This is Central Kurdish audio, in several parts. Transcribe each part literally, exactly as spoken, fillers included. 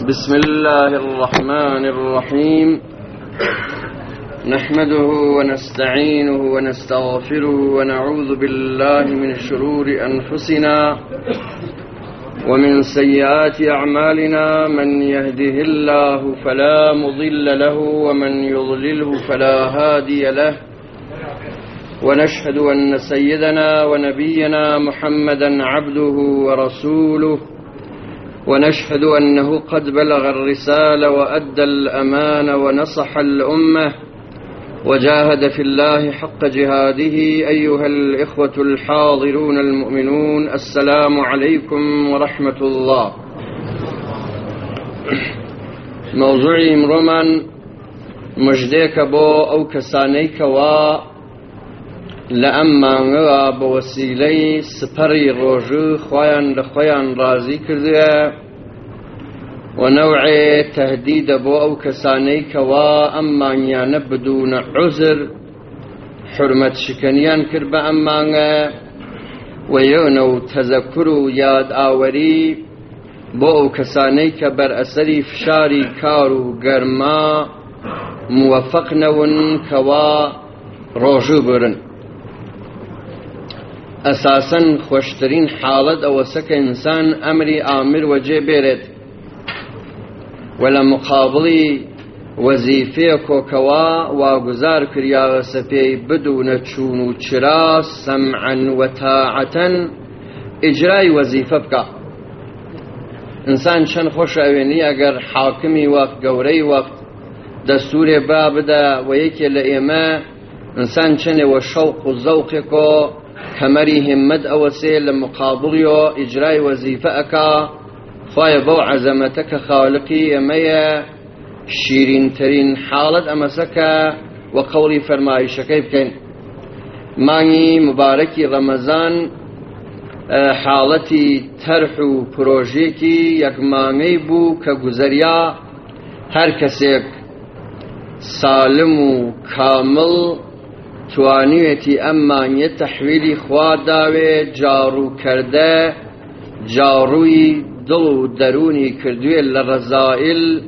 بسم الله الرحمن الرحيم. نحمده ونستعينه ونستغفره ونعوذ بالله من شرور أنفسنا ومن سيئات أعمالنا. من يهده الله فلا مضل له ومن يضلله فلا هادي له. ونشهد أن سيدنا ونبينا محمدا عبده ورسوله، ونشهد أنه قد بلغ الرسالة وأدى الأمانة ونصح الأمة وجاهد في الله حق جهاده. أيها الإخوة الحاضرون المؤمنون، السلام عليكم ورحمة الله. موضوعي مرومان مجديك بو أو كسانيك و لأما بوسيلي سپری روجو خوان لخوان رازي كرديا ونوع تهديد بو أو كساني كوا أما ينبدون عذر حرمة شكنيان كربا أما ويونو تذكرو ياد آوري بو أو كساني كبر أسري فشاري كارو قرما موفقنون كوا روجو برن. أساساً خوشترين حالت أو سك إنسان أمري آمر وجه بيرد، ولا مقابلي وظيفة كوكوا وغزار كريا سفي بدون تشون تشرا سمعا وطاعة إجراء وظيفة بكا. إنسان شن خوش أويني أجر حاكمي وقت قوري وقت دستور باب دا ويكي لإما إنسان شن وشوق وذوقكو كمري همد أوسي لمقابليو إجراء وظيفة خواهي بو عزمتك خالقي أميا شيرين ترين حالة أمسكا وقولي فرمايش كيف كان ماني مباركي رمضان حالتي ترحو بروجيكي يك ماني بو كغزريا هر كسيك سالم كامل توانيتي أمانية تحويلي خوا داوي جارو كرده جاروي دلو دروني كردوي لرزائل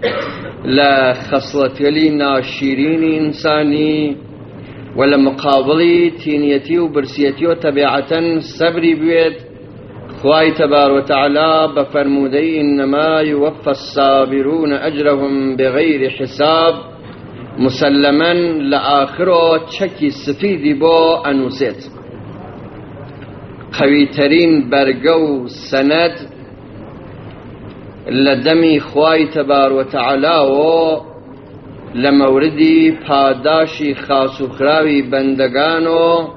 لخصلتي ناشيرين إنساني ولا مقابلي تينيتي وبرسيتي وتبعة صبري بيد خواي تبار وتعالى بفرمودي إنما يوفى الصابرون أجرهم بغير حساب. مسلما لآخره تشكي سفيدي بو أنوسيت قويترين برقو سند لدمي خواي تبار وتعالى و لموردي پاداشي خاصو خراوي بندگانو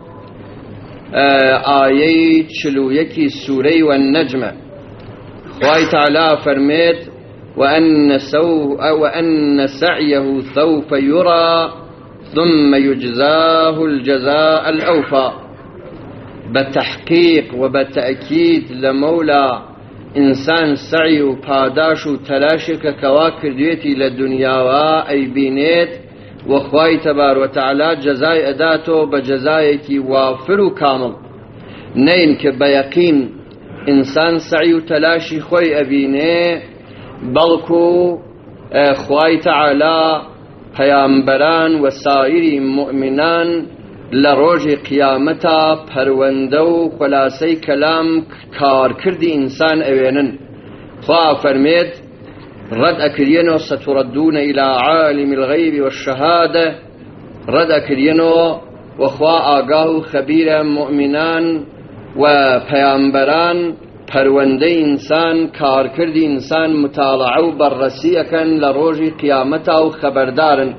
آيي چلو يكي سوري والنجمة. خواي تعالى فرميت وأن, سو وأن سعيه سوف يرى ثم يجزاه الجزاء الأوفى. بالتحقيق وبالتأكيد لمولى إنسان سعي وباداش وتلاشك كواكر ديتي للدنيا وأي بينيت وخواي تبار وتعالى جزاء أداته بجزايك وافر كامل. نينك بيقين إنسان سعي وتلاشي خوي أبيني بلكو خواي تعالى پیامبران و سایر مؤمنان لروج قیامتا پروندو خلاصی کلام کار کردی انسان اوینن. خوا فرمید رد اکرینو ستردون الى عالم الغیب والشهاده. رد اکرینو و خوا آگاه خبیر مؤمنان و پیامبران پرونده انسان کار کردی انسان مطالعه و بررسی اکن لروجی قیامتا و خبردارن.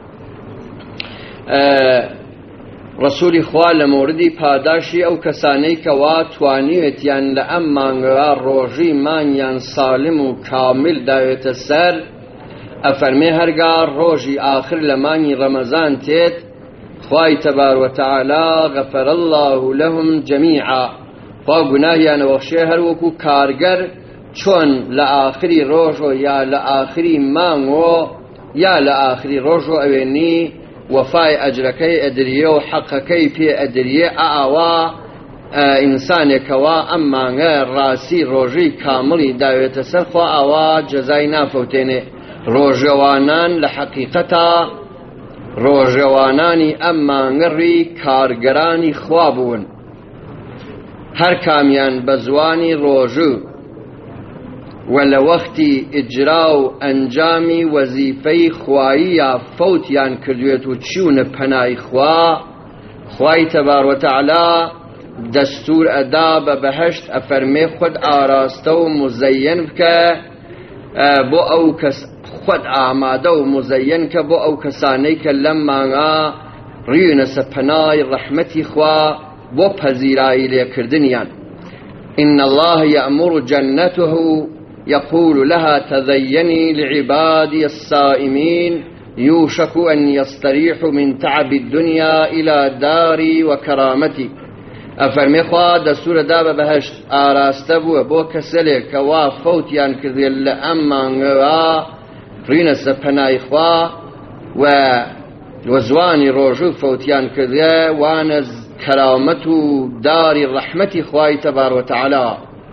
رسول خواه لموردی پاداشی او کسانی که واتوانیت یان لأمان روجی من یان سالم و کامل دایت سر افرمی هرگار روجی آخر لمانی رمضان تیت خواه تبار و تعالی غفر الله لهم جمیعا. خوا گناهیان وخشی هر وکو کارگر چون لآخری روژو یا لآخری مانگو یا لآخری روژو اوینی وفای اجرکی ادریه و حقکی پی ادریه آوا ئینسانێکەوە ئەم مانگە ڕاستی ڕۆژەی کامڵی داوێتە سەر خوا ئەوە جەزای نافەوتێنێ. ڕۆژێوانان لە حەقیقەتە ڕۆژێوانانی ئەم مانگەڕی کارگەرانی خوا بوون، هەر کامیان بە زوانی ڕۆژوو و لە وەختی ئیجرا و ئەنجامی وەزیفەی خواییە فەوتیان کردوێت و چیونە پەنای خوا. خوای تەبارەک و تەعالا دەستور ئەدا بە بەهەشت ئەفەرمێ خۆت ئاراستە و مزەیەن بکە بۆ ئەو کەس، خۆت ئامادە و مزەیەن کە بۆ ئەو کەسانەی کە لەم مانگا ڕیونە سە پەنای ڕەحمەتی خوا بۆ پەزیرایی لێکردنیان. إن الله يأمر جنته يقول لها تزيني لعبادي الصائمين يوشك أن يستريحوا من تعب الدنيا إلى داري وكرامتي. ئەفەرمێ خوا دەستورە دا بە بەهەشت ئاراستە بووە بۆ کەسێک کەوا فەوتیان کردێ لە ئەم مانگەوە ڕینە سە پەنای خوا و وەزوانی ڕۆژوو فەوتیان کردێ وانە کەرامەت و داری ڕەحمەتی خوای تەبارەک و تەعالا.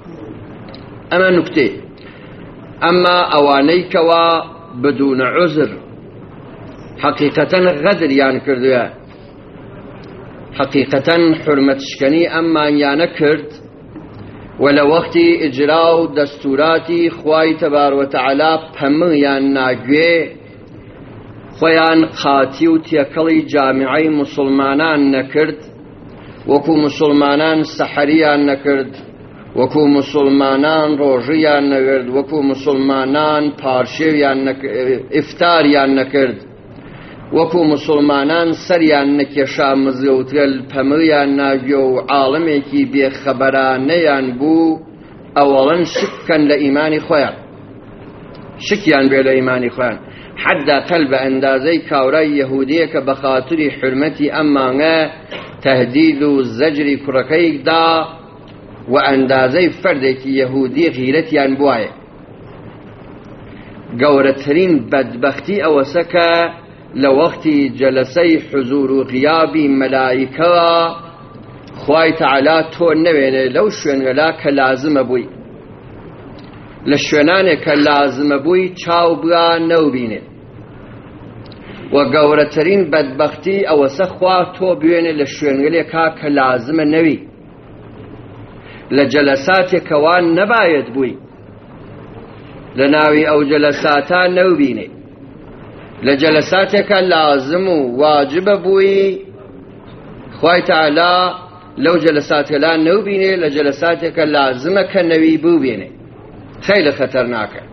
ئەمە نوکتێ. ئەمما ئەوانەی کەوا بدونە عوزر حەقیقەتەن غەدریان کردووە، حەقیقەتەن حورمەتشکەنی ئەممانیانە کرد و لە وەختی ئیجرا و دەستوراتی خوای تەبارەک و تەعالا پەمەیان ناگوێ، خۆیان قاتی و تێکەڵی جامیعەی موسڵمانان نەکرد، وەکو موسڵمانان سەحەریان نەکرد، وەکو موسڵمانان ڕۆژیان نەکرد، وەکو موسڵمانان پارشێویان ئیفتاریان نەکرد، وەکو موسڵمانان سەریان نەکێشا مزگەوتگەل پەمەیان ناگوێ و عاڵمێکی بێخەبەرانەیان بوو. ئەوەڵەن شک بکەن لە ئیمانی خۆیان، شکیان بێ لە ئیمانی خۆیان، حەداقەل بە ئەندازەی کاورای یەهودیە کە بە خاتری حرمەتی ئەم مانگە تەهدید و زەجری کوڕەکەیدا و ئەندازەی فەردێکی یەهودی غیرەتیان بوایە. گەورەترین بەدبەختی ئەوەسە کە لە وەختی جەلسەی حزور و غیابی مەلایکەوە خوای تەعالا تۆ نەوێنێ لەو شوێنگەلا کە لازمە بووی، لە شوێنانێک کە لازمە بووی چاو بگا نەوبینێ. و گەورەترین بەدبەختی ئەوەسە خوا تۆ بوێنێ لە شوێنگەلێکا کە لازمە نەوی، لە جەلساتێکەوە نەبایەت بووی، لە ناوی ئەو جەلساتە نەوبینێ، لە جەلساتێکە لازم و واجبە بووی خوای تەعالا لەو جەلساتێلا نەوبینێ، لە جەلساتێکە لازمە کە نەوی بووبێنێ. خەیلی خەتەرناکە.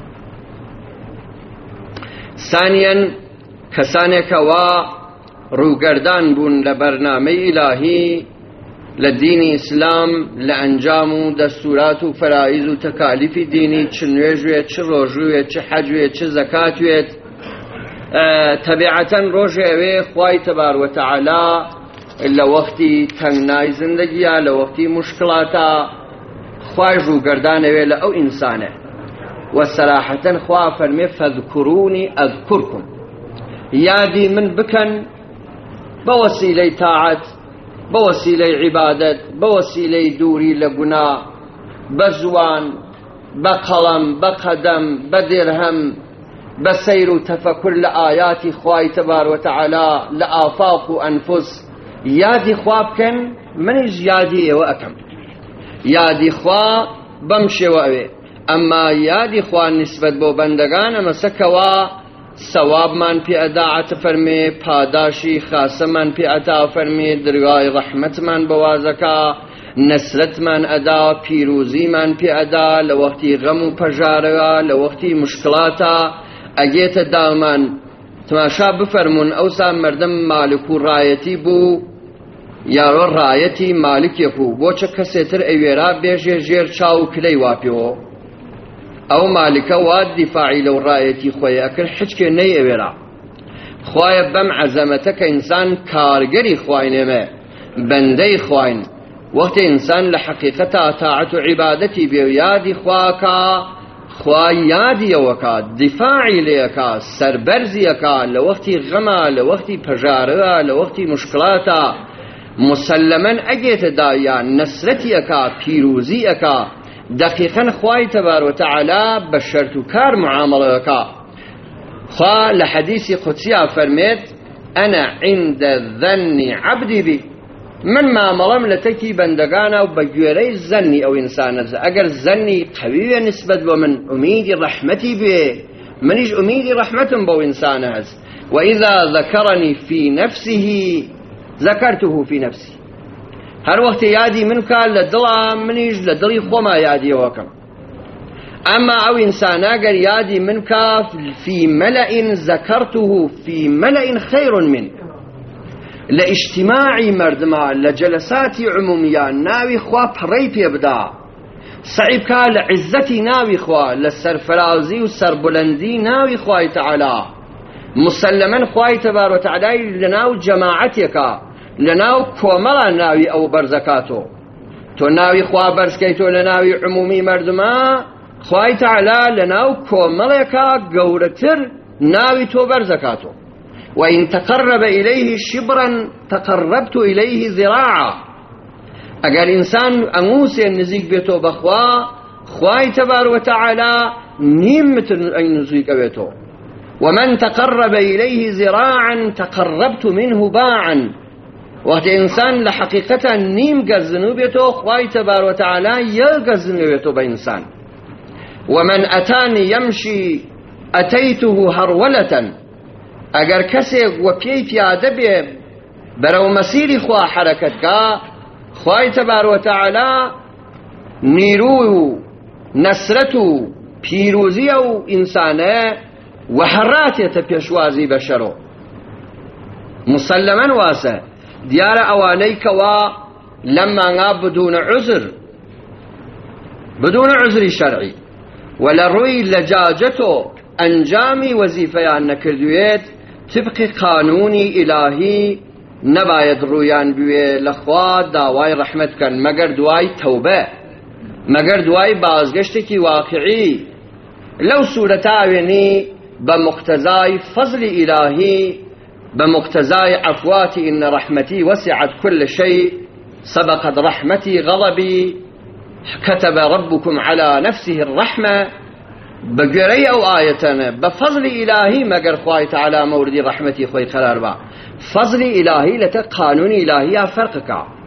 ثانیاً کەسانێکەوە ڕووگەردان بوون لە بەرنامەی ئیلاهی لە دینی ئیسلام، لە ئەنجام و دەستورات و فەرائیز و تەکالیفی دینی، چ نوێژوێت، چ ڕۆژوێت، چ حەجوێت، چ زەکاتوێت. تەبیعەتەن ڕۆژێ ئەوێ خوای تەبارەک و تەعالا لە وەختی تەنگنای زندگیە، لە وەختی مشکڵاتە، خوای ڕووگەردانەوێ لە ئەو ئینسانە و سەراحەتەن خوا فەرمێ فەذکورونی ئەذکورکم، یادی من بکەن بە وەسیلەی تاعەت، بە وەسیلەی عیبادەت، بە وەسیلەی دووری لە گونا، بە زوان، بە قەڵەم، بە قەدەم، بە دێرهەم، بە سەیر و تەفەکر لە ئاياتی خوای تەبارەک و تەعالا لە ئافاق و ئەنفوس یادی خوا بکەن. منیش یادی ئێوە ئەکەم. یادی خوا بەم شێوە ئەوێ. ئەمما یادی خوا نسبەت بۆ بەندەگانە مەسەکەوە سەوابمان پێ ئەدا عەتە فەرمێ، پاداشی خاسەمان پێ ئەدا فەرمێ، دەرگای ڕەحمەتمان بەوازەکە، نەسرەتمان ئەدا، پیرۆزیمان پێ ئەدا لە وەختی غەم و پەژارەوە، لە وەختی مشکڵاتە ئەگێتە دامان. تەماشا بفەرمونون ئەوسا مەردەم مالک و ڕایەتی بوو، یاوە ڕایەتی مالکێک و بۆچە کەسێتر ئەوێرا بێژێ ژێر چاو و کلەی واپێەوە، ئەو مالکە وا دیفاعی لەو ڕایەتی خۆی ئەکرد، حچکێ نەی ئەوێرا. خوایە بەم عەزەمەتە کە ئینسان کارگەری خواینێمە، بەندەی خواین، وەختی ئینسان لە حەقیقەتە تاعەت و عیبادەتی بێ و یادی خواکە، خوا یادیەوەکە، دیفاعی لێەکە، سەربەرزیەکە لە وەختی غەمە، لە وەختی پەژارەوە، لە وەختی مشکڵاتە. مسلماً ئەگێتە دایان نەسرەتی ئەکا پیرۆزی ئەکا دقیقاً خوای تەبارەک و تەعالا بە شەرت و کار معامەڵە ئەکا. خوا لە حەدیثی قودسییا فەرمێت ئەنا عیندە ظەنی عەبدی بی، من مامەڵەم لە تەکی بەندەگانە و بە گوێرەی زەنی ئەو ئینسانە، ئەگەر زەنی قەویە نسبەت بۆ من ئومیدی ڕەحمەتی بێ، منیش ئومیدی ڕەحمەتم بەو ئینسانە هەست. وإذا ذكرني في نفسه ذكرته في نفسي، هر وقت یادی من کار لە دڵا منیش لە دڵی خۆما یادیەوەکەم. ئەما ئەو ئینسانە گەر یادی من کا في ملأ ذكرته في ملأ خير منه، لە ئیجتیماعی مردما لە جەلساتی عمومیان ناوی خوا پڕەی پێ بدا، سعی بکا لە عیزەتی ناوی خوا، لە سەرفرازی و سەربولەندی ناوی خوای تەعالا. مسلماً خوای تەبارەک و تەعالای لەناو جەماعەتێکە، لەناو کۆمەڵە ناوی ئەو بەرزەکاتۆ. تۆ ناوی خوا بەرزکەیتۆ لە ناوی عمومی مردما، خوای تەعالا لەناو کۆمەڵێکە گەورەتر ناوی تۆ بەرزەکاتۆ. وإن تقرب إليه شبرا تقربت إليه ذراعا، ئەگەر ئینسان ئەنگوسێ نزیک بێتۆ بەخوا، خوای تەبارەک و تەعالا نیم متر نزیک ئەوێتۆ. ومن تقرب إليه ذراعا تقربت منه باعا، وقت إنسان لحقيقة نيم قزنو بيتو خواي تبار وتعالى يقزنو بيتو بإنسان. ومن أتاني يمشي أتيته هرولة، أجر كسي وبيي بيادة بي برو مسيري خوا حركتك خواي تبار وتعالى نيرو نسرتو بيروزيو إنسانه وحراتێتە پێشوازی بەشەرۆ. مسلماً واسە دیارە ئەوانەی کەوا لەم مانگا بدونە عوزر بدونە عوزری شەرعی و لە ڕووی لەجاجەتۆ ئەنجامی وەزیفەیان نەکردوێت، تبقی قانونی ئیلاهی نەبایەت ڕوویان بوێ لەخوا داوای ڕەحمەت بکەن مەگەر دوای تەوبە، مەگەر دوای بازگەشتێکی واقعی. لەو سوورەتاوێنی بمقتضاي فضل إلهي بمقتضاي عفواتي إن رحمتي وسعت كل شيء سبقت رحمتي غضبي كتب ربكم على نفسه الرحمة، بقري أو آيتنا بفضل إلهي ما قر خواهي تعالى موردي رحمتي خوي قرار با فضل إلهي لتا قانون إلهي فرقك،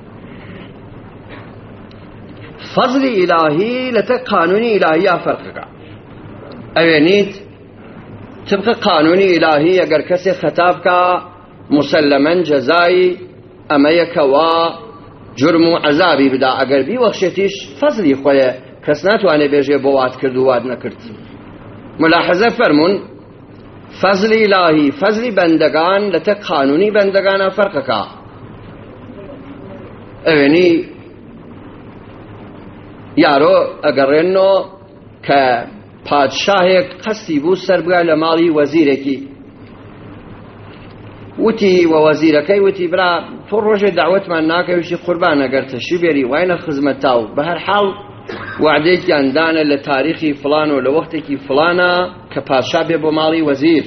فضل إلهي لتا قانون إلهي فرقك. أوينيت طبق قانون إلهي اگر کسی خطاب کا مسلما جزای اما یکوا جرم و عذابی بدا، اگر بی وخشتیش فضلی خواه کس نتوانه بیجه بواد کرد و واد نکرد. ملاحظه فرمون فضل إلهی فضل بندگان لتا قانونی بندگان فرق کا. اوینی یارو اگر رنو که پادشاهێک قەستی بوو سەر بگا لە ماڵی وەزیرێکی، وتی وە وەزیرەکەی وتی برا تۆ ڕۆژێ داوەتمان ناکەویشتی قوربان ئەگەر تەشی بێری وایە خزمەت تاو بە هەر حاڵ وعدەیەکیان دانە لە تاریخی فڵان و لە وەختێکی فڵانە کە پادشا بێ بۆ ماڵی وەزیر.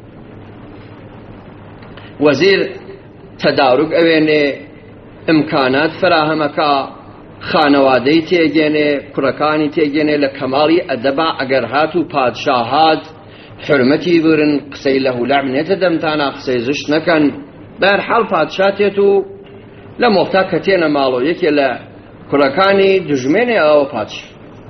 وەزیر تەدارک ئەوێنێ، ئیمکانات فراهەمەکە، خانەوادەی تێگێنێ، کوڕەکانی تێگێنێ لە کەماڵی ئەدەبا ئەگەر هات و پادشا هات حرمەتی برن، قسەی لە هولەع منێتە دەمتانە، قسەی زشت نەکەن. بەهەرحاڵ پادشا تێت و لە مۆختا کە تێنە ماڵۆ یەکێ لە کوڕەکانی دژمێنێ ئەوە پادشا.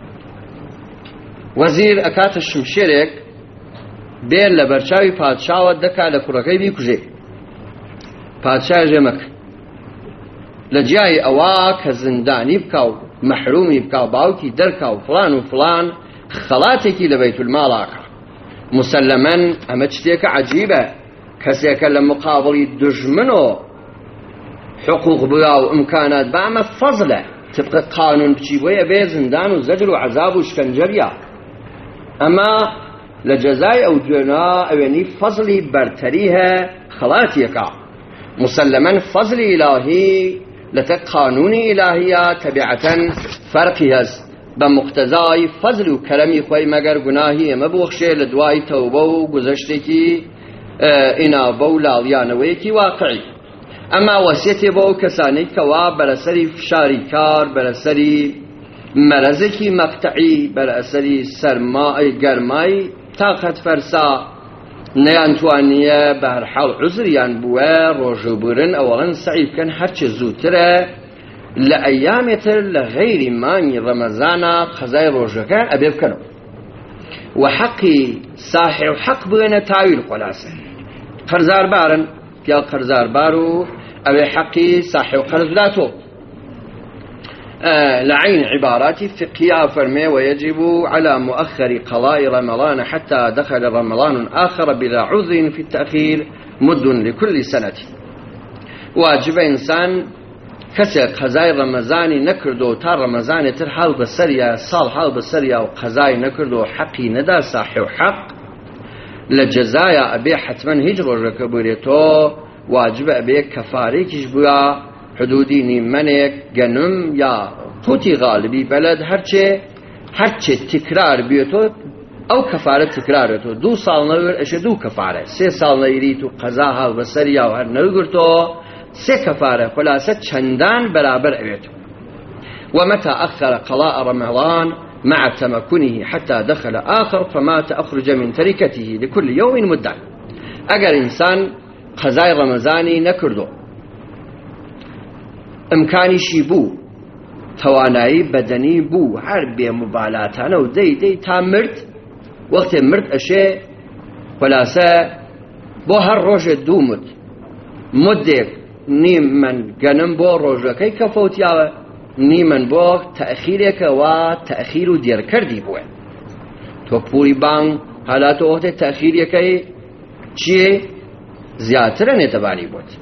وەزیر ئەکاتە شمشێرێک بێن لە بەرچاوی پادشاوە دەکا لە کوڕەکەی بیکوژێ. پادشای ژێمەکە لە جیای ئەوە کە زندانی بکا و مەحرومی بکا و باوکی دەرکا و فڵان و فڵان خەڵاتێکی لە بەیتولماڵاکە. مسلمەن ئەمە شتێکە عەجیبە، کەسێکە لە مقابڵی دژمن و حقوق بگا و ئیمکانات بە ئەمە فەزلە، طبق قانون بچی بۆیە بێ زندان و زەجر و عەزاب و شکنجەبیە. ئەمە لە جەزای ئەو دوێنە ئەوێنی فەزلی بەرتەری هەیە خەڵاتیەکە. مسلمەن فەزلی ئیلاهی لەتە قانونی ئیلاهیە تەبیعەتەن فەرقی هەست بە مقتەزای فەزل و کەرەمی خۆی مەگەر گوناهی ئێمە ببەخشێ لە دوای تەوبە و گوزەشتێکی ئینابە و لاڵیانەوەیەکی واقعی. ئەما وەسیەتێ بۆ ئەو کەسانەی کەوا بەرەسەری فشاری کار، بەرەسەری مەرەزێکی مەقتەعی، بەرەسەری سەرمای گەرمای تاقەت فەرسا نەیانتوانیە بە هەرحاڵ عوزریان بووە ڕۆژوبورن ئەوەڵەن سعی بکەن هەرچی زووترە لە ئەیامێتر لە غەیری مانگی ڕەمەزانە قەزای ڕۆژەکە ئەبێ بکەنەوە و حەقی ساحێ و حەق بوێنە تاویل خۆلاسە. قەرزاربارن پیا قەرزاربار و ئەوێ حەقی ساحێ و قەرز بداتۆ. لعين عبارات فقهية فرمي ويجب على مؤخر قضاء رمضان حتى دخل رمضان آخر بلا عذر في التأخير مد لكل سنة. واجب إنسان كسر قضاء رمضان نكردو تا رمضان تر حال بسريا صال حال بسريا وقضاء نكردو حقي ندا صاحي وحق لجزايا أبي حتما هجر ركبوريتو واجب أبي كفاري كشبوا حدودی نیمەنێک گەنم یا قوتی غالبی بەلەد هەرچێ هەرچێ تکرار بێتۆ ئەو کەفارە تکرارێتۆ دوو ساڵ نەوێر ئەشێ دوو کەفارە سێ ساڵ نەیریت و قەزا هەڵ بەسەریا و هەر نەوگرتۆ سێ کەفارە خلاصە چەندان بەرابەر ئەوێتەوە. ومتى أخر قضاء رمضان مع تمكنه حتى دخل آخر فمات أخرج من تركته لكل يوم مدة. أجر إنسان قضاء رمضاني نكردو ئەمکانیشی بوو توانایی بەدەنی بوو هەر بێ مبالاتانە و دەی دەی تا مرد وەختێ مرد ئەشێ خلاصە بۆ هەر ڕۆژێ دوو مد مدێک نیم من گەنم بۆ ڕۆژەکەی کە فەوتیاوە نیمەن بۆ تەئخیرێکەوە تەئخیر و دێرکردی بووە تۆ پوری بانگ هەلاتۆ وەختێ تەئخیرەکەی چیە زیاترە نێتەبانی بۆت.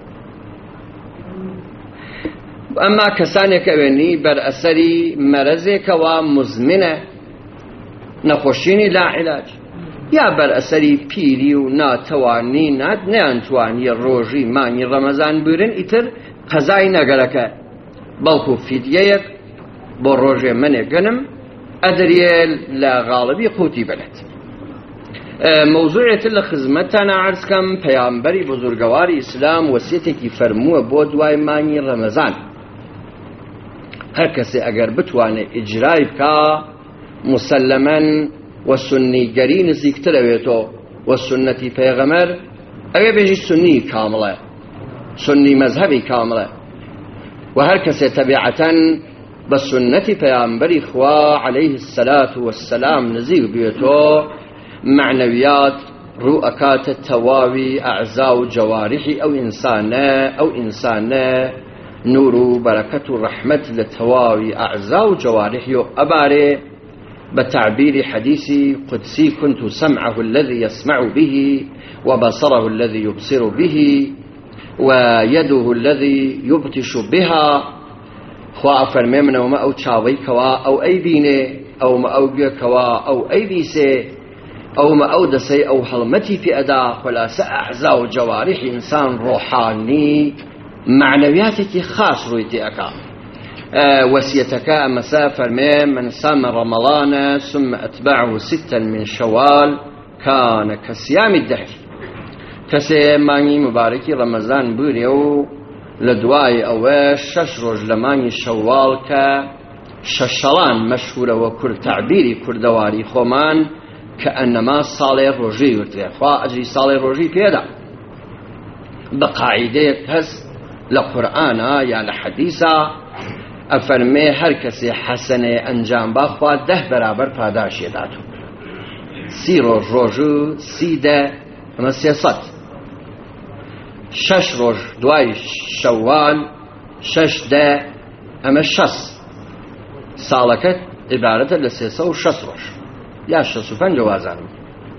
ئەما کەسانێک ئەوێنی بەرئەسەری مەرەزێکەوە مزمنە نەخۆشینی لاعیلاج یا بەرئەسەری پیری و ناتەوانی نات نەیانتوانیە ڕۆژی مانگی ڕەمەزان بورن ئیتر قەزای نەگەرەکە بەڵکو فیدیەیەک بۆ ڕۆژێ منێ گەنم ئەدرێ لە غاڵبی قوتی بێت. مەوزوعێتر لە خزمەتتانە عەرزکەم پەیامبەری بزورگەواری ئیسلام وەسیەتێکی فەرمووە بۆ دوای مانگی ڕەمەزان هەر کەسێ ئەگەر بتوانێت ئیجرای بکا مسلمەن و سنیگەری نزیکتر ئەوێتۆ و سنەتی پێغەمەر ئەوێ بێژی سنی کامڵە سنی مەذهبی کامڵە و هەر کەسێ تەبیعەتەن بە سنەتی پەیامبەری خوا عەلەیه السەلات وەسسەلام نزیک بێتۆ معنەویات ڕوو ئەکاتە تەواوی ئەعزا و جەوارحی ئەو ئینسانە ئەو ئینسانە نور و بەرەکەت و ڕەحمەت لە تەواوی ئەعزا و جەوارحی و ئەبارێ بتعبير حديث قدسي كنت سمعه الذي يسمع به وبصره الذي يبصر به ويده الذي يبطش بها خوا فرمي من وما أو تشاوي كوا أو أي بينه أو ما أو كوا أو أي بيسه أو ما أو دسي أو حلمتي في أداء خلاص أعزا وجوارح إنسان روحاني معنوياتك خاص رويتي أكا أه وسيتك مساء فرمي من صام رمضان ثم أتبعه ستا من شوال كان كصيام الدهر كسي ماني مباركي رمضان بوريو لدواي أوش شش روج لماني شوال كا ششلان مشهورة وكل تعبيري كردواري خومان كأنما صالي روجي ورتري خوا أجري صالي روجي بيدا بقاعدة هز لقرآن يا لحديثة أفرمي هر کسی حسنه انجام باخوا ده برابر پاداشی داتو سی روز روزو سی ده اما سیاست شش روز دوای شوال شش ده اما شس سالکت عبارت لسیسه و شس روز یا شس و پنج وازانم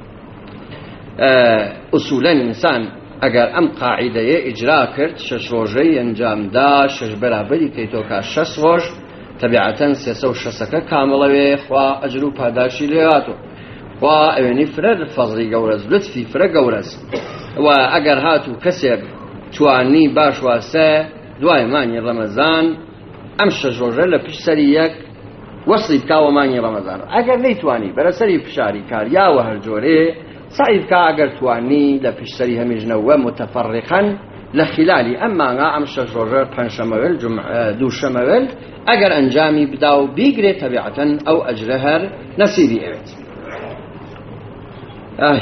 اصولا انسان اگر ام قاعده اجرا کرد شش روزی انجام دا شش برابری که تو که شش روز طبیعتا سیسه و شسکه کامله خوا اجر و پاداشی لیاتو خوا اوینی فرد فضلی گورز لطفی فرد گورز و اگر هاتو کسی توانی باش واسه دوای مانی رمضان ام شش روزه لپیش سری یک وصلی بکاو مانی رمضان اگر نیتوانی برای سری فشاری کار یا و هر جوره سعی بکە ئەگەر توانی لە پشتەری هەمیژنەوە متفەڕقەن لخلالی ئەممانگا ئەم شەش ڕۆژە پەنجشەمەوێل دووشەمەوێل ئەگەر ئەنجامی بدا و بیگرێت تەبیعەتەن ئەو ئەجرە هەر نەسیبی ئەوێت. ئای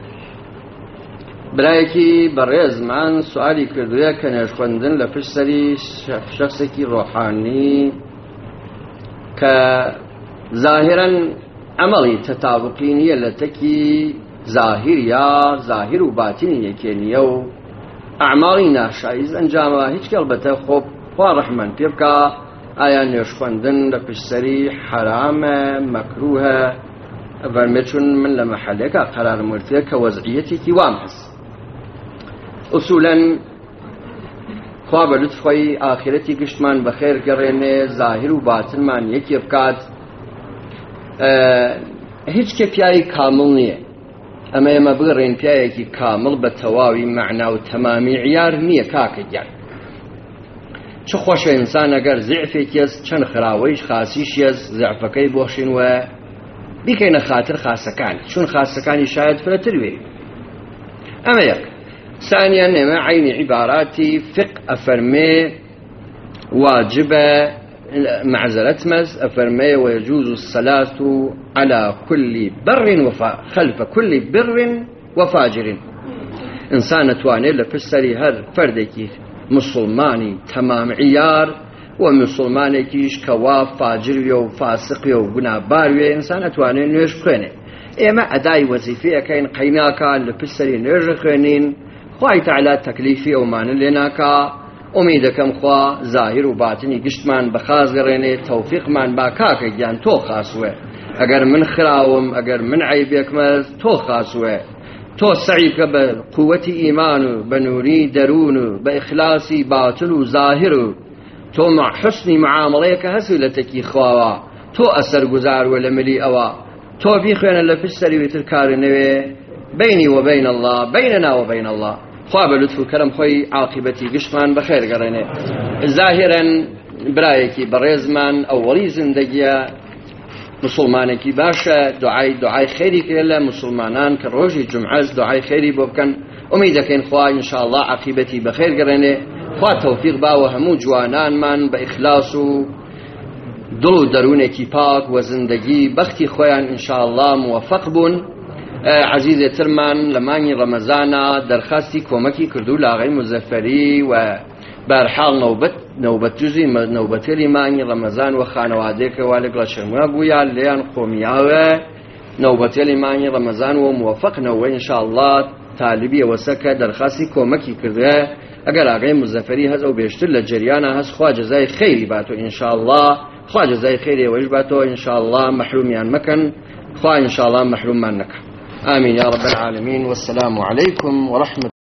برایەکی بەڕێزمان سوالی کردووە کە نوێژ خوێندن لە پشت سەری شەخسێکی ڕۆحانی کە ظاهرەن ئەمەڵی تەتابوقی نییە لە تەکی ظاهر یا ظاهر و باتینی یەکێ نییە و ئەعماڵی ناشایز ئەنجامەوە هیچ کەڵبەتە خۆ خوا ڕەحمان پێ بکە ئایا نوێژ خوێندن لە پشت سەری حرامە مەکروهە ئەڤەرمێ چون من لە مەحەلێکە قەرارم وردووە کە وەزعیەتێکی وام هەست ئوسوولەن خوا بە لوتفی ئاخرەتی گشتمان بەخێر گەڕێنێ ظاهر و باتنمان یەکێ بکات. هیچ کە پیاوی کامڵ نییە، ئەمە ئێمە بگەڕێن پیاوێکی کامڵ بە تەواوی مەعنا و تەمامی عیار نییە کاکە گیان. چ خۆشە ئینسان ئەگەر زیعفێکی هەست چەند خراوەیش خاسیش هەست زیعفەکەی بۆشینوە بیکەینە خاتر خاسەکان چون خاسەکانی شاید فرەتر وێ. ئەمە یەک. ثانیان ئێمە عینی عیباراتی فقه ئەفەرمێ واجبە معزرت مز أفرمي ويجوز الصلاة على كل بر وفا خلف كل بر وفاجر. إنسان تواني لفسري هر فردكي مسلماني تمام عيار ومسلماني كيش كواف فاجر يو فاسق يو قنابار يو إنسان تواني نوش بخيني إما أداي وظيفية كاين قيناكا لفسري نوش بخينين خواهي تعالى تكليفي أومان لناكا ئومیدەکەم خوا ظاهر و باتنی گشتمان بەخاز گەڕێنێ تەوفیقمان با کاکە گیان تۆ خاسووە ئەگەر من خراوم ئەگەر من عیبێکمە تۆ خاسووە تۆ سعی بکە بە قووەتی ئیمان و بە نووری دەروون و بە ئیخلاسی باتن و ظاهر و تۆ حسنی معامڵەیەکە هەسوو لە تەکی خواوە تۆ ئەسەر گوزاروە لە ملی ئەوە تۆ بیخوێنە لە پشت سەریویتر کارنەوێ بینی و بین الله بیننا و بین الله خوا بە لوتف و کەرەم خۆی عاقبەتی گشتمان بەخێر گەڕێنێ. ظاهرەن برایەکی بەڕێزمان ئەوەڵی زندگیە مسلمانێکی باشە دوعای دوعای خێری کرد لە مسلمانان کە ڕۆژی جمعەز دوعای خێری بۆ بکەن ئومید دەکەین خوا ئینشاءالله عاقبەتی بەخێر گەڕێنێ خوا تەوفیق باوە هەموو جوانانمان بە ئیخلاس و دڵ و دەروونێکی پاک و زندگی بەختی خۆیان ئینشاءالله موفق بوون. عزیزێ ترمان لە مانگی ڕەمەزانە دەرخاستی کۆمەکی کردو لاغەی مزەفەری و بەرحاڵ نەوبەت نەوبەت جوزی نەوبەتێلی مانگی ڕەمەزان و خانەوادەیەکەوە لەگەڵ شەرموە بوویان لێیان قۆمیاوە نەوبەتێلی مانگی ڕەمەزان و موفقنەوە ئینشاءالله تالیبی ئەوەسە کە دەرخاستی کۆمەکی کردووە ئەگەر ئاغای مزەفەری هەز ئەو بێشتر لە جریانە هەست خوا جەزای خەیری باتۆ ئینشاءالله خوا جەزای خەیری ئەوەش باتۆ ئینشاءالله مەحرومیان مەکەن خوا ئینشاءالله مەحروممان نەکەن. آمين يا رب العالمين والسلام عليكم ورحمة